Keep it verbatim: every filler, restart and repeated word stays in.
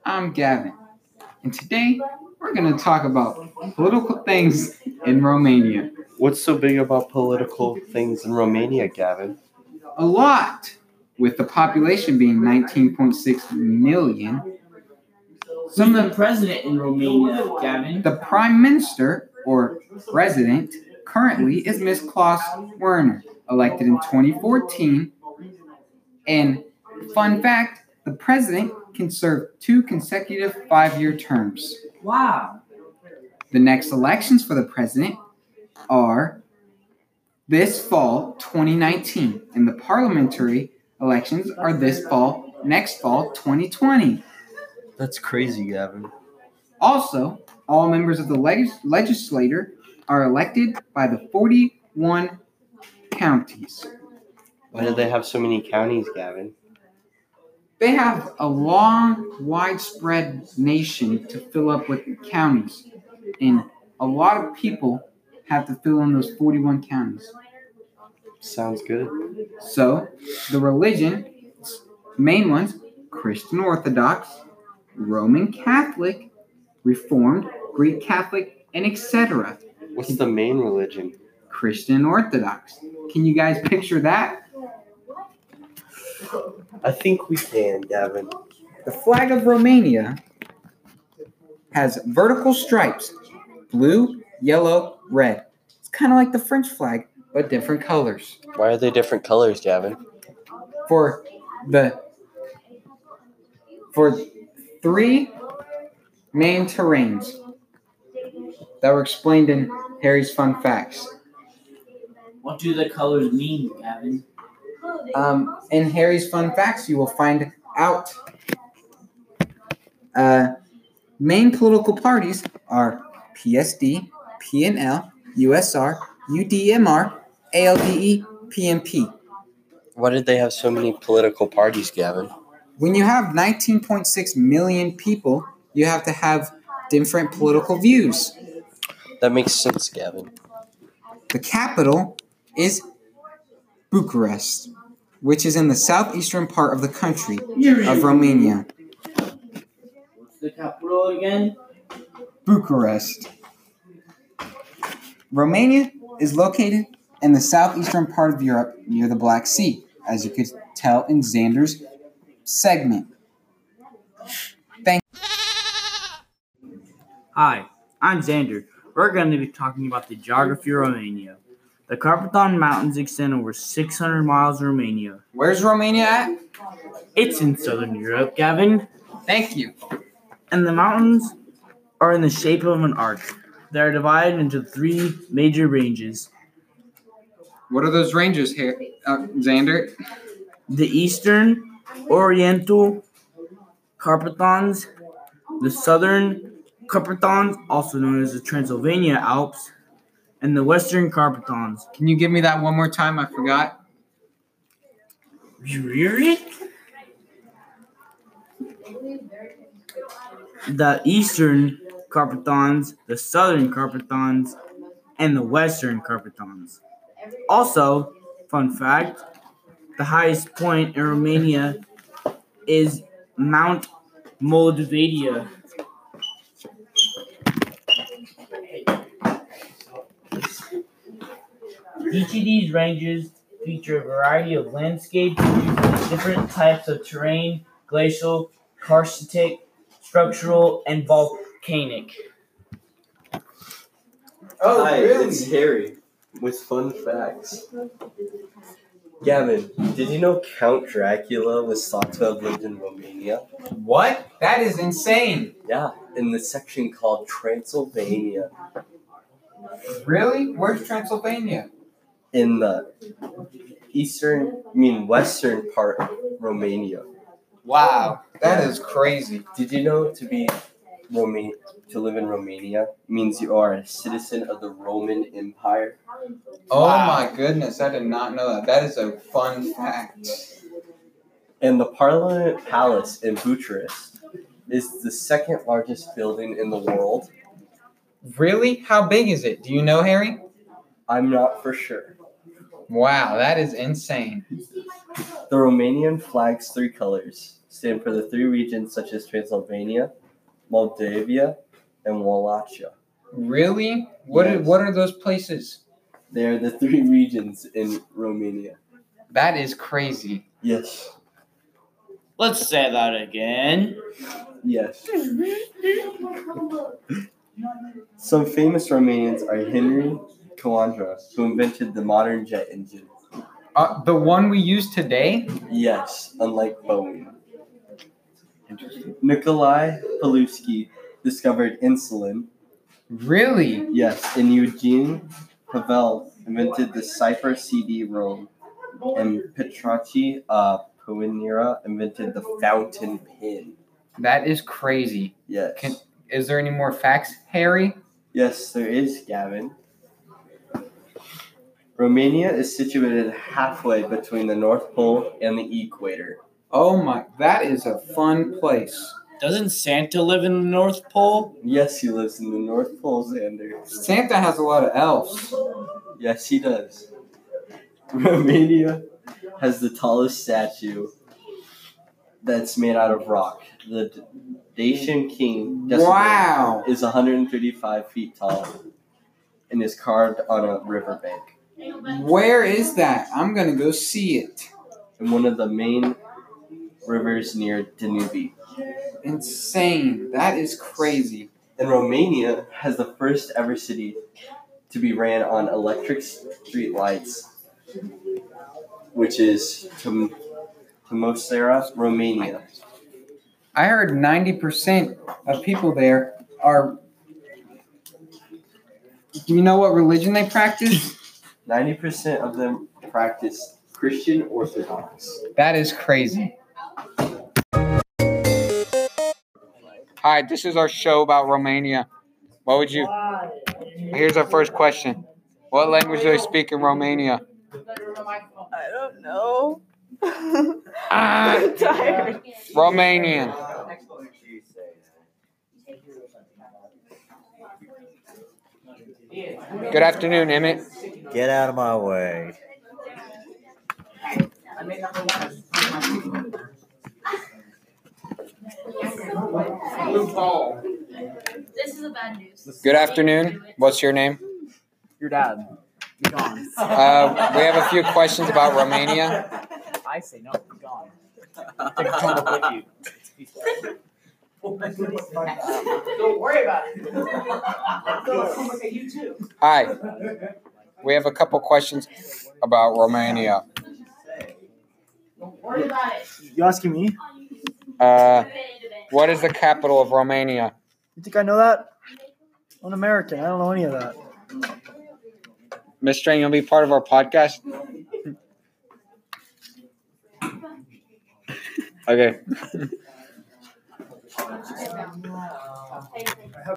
I'm Gavin, and today we're going to talk about political things in Romania. What's so big about political things in Romania, Gavin? A lot, with the population being nineteen point six million. Some of the president in Romania, Gavin. The prime minister, or president, currently is Miss Klaus Werner, elected in twenty fourteen. And fun fact, the president can serve two consecutive five-year terms. Wow. The next elections for the president are this fall, twenty nineteen, and the parliamentary elections are this fall, next fall, twenty twenty. That's crazy, Gavin. Also, all members of the legis- legislature are elected by the forty-one counties. Why do they have so many counties, Gavin? They have a long, widespread nation to fill up with counties, and a lot of people have to fill in those forty-one counties. Sounds good. So, the religion, main ones, Christian Orthodox, Roman Catholic, Reformed, Greek Catholic, and et cetera. What's the main religion? Christian Orthodox. Can you guys picture that? I think we can, Gavin. The flag of Romania has vertical stripes, blue, yellow, red. It's kind of like the French flag, but different colors. Why are they different colors, Gavin? For the for three main terrains that were explained in Harry's Fun Facts. What do the colors mean, Gavin? Um, in Harry's Fun Facts, you will find out. Uh, main political parties are P S D, P N L, U S R, U D M R, A L D E, P M P. Why did they have so many political parties, Gavin? When you have nineteen point six million people, you have to have different political views. That makes sense, Gavin. The capital is Bucharest, which is in the southeastern part of the country of Romania. What's the capital again? Bucharest. Romania is located in the southeastern part of Europe near the Black Sea, as you could tell in Xander's segment. Thank Hi, I'm Xander. We're going to be talking about the geography of Romania. The Carpathian Mountains extend over six hundred miles in Romania. Where's Romania at? It's in southern Europe, Gavin. Thank you. And the mountains are in the shape of an arc. They are divided into three major ranges. What are those ranges here, uh, Xander? The Eastern Oriental Carpathians, the Southern Carpathians, also known as the Transylvania Alps, and the Western Carpathians. Can you give me that one more time? I forgot. The Eastern Carpathians, the Southern Carpathians, and the Western Carpathians. Also, fun fact, the highest point in Romania is Mount Moldavia. Each of these ranges feature a variety of landscapes using different types of terrain, glacial, karstic, structural, and volcanic. Oh, Hi, really? it's Harry with Fun Facts. Gavin, did you know Count Dracula was thought to have lived in Romania? What? That is insane. Yeah, in the section called Transylvania. Really? Where's Transylvania? In the eastern, I mean western part of Romania. Wow, that is crazy. Did you know to be Roma- to live in Romania means you are a citizen of the Roman Empire? Oh Wow. my goodness, I did not know that. That is a fun fact. And the Parliament Palace in Bucharest is the second largest building in the world. Really? How big is it? Do you know, Harry? I'm not for sure. Wow, that is insane. The Romanian flag's three colors stand for the three regions such as Transylvania, Moldavia, and Wallachia. Really? What Yes. are, what are those places? They are the three regions in Romania. That is crazy. Yes. Let's say that again. Yes. Some famous Romanians are Henry Calandra, who invented the modern jet engine. Uh, the one we use today? Yes, unlike Boeing. Nikolai Paluski discovered insulin. Really? Yes, and Eugene Pavel invented the Cipher C D-ROM. And Petracci uh, Puinera invented the fountain pen. That is crazy. Yes. Can, is there any more facts, Harry? Yes, there is, Gavin. Romania is situated halfway between the North Pole and the equator. Oh my, that is a fun place. Doesn't Santa live in the North Pole? Yes, he lives in the North Pole, Xander. Santa has a lot of elves. Yes, he does. Romania has the tallest statue that's made out of rock. The Dacian king Wow. is one hundred thirty-five feet tall and is carved on a riverbank. Where is that? I'm going to go see it. In one of the main rivers near Danube. Insane. That is crazy. And Romania has the first ever city to be ran on electric street lights, which is Tim- Timisoara, Romania. I heard ninety percent of people there are. Do you know what religion they practice? ninety percent of them practice Christian Orthodox. That is crazy. Hi, this is our show about Romania. What would you... Here's our first question. What language do they speak in Romania? I don't know. Ah, I'm tired. Romanian. Good afternoon, Emmett. Get out of my way. This is a bad news. Good afternoon. What's your name? Your dad. Be gone. Uh, we have a few questions about Romania. I say no. Be gone. Take a Chromebook with you. Don't worry about it. Look at you too. Hi. We have a couple questions about Romania. Don't worry about it. You asking me? Uh, what is the capital of Romania? You think I know that? I'm an American. I don't know any of that. Miss Strang, you'll be part of our podcast? Okay.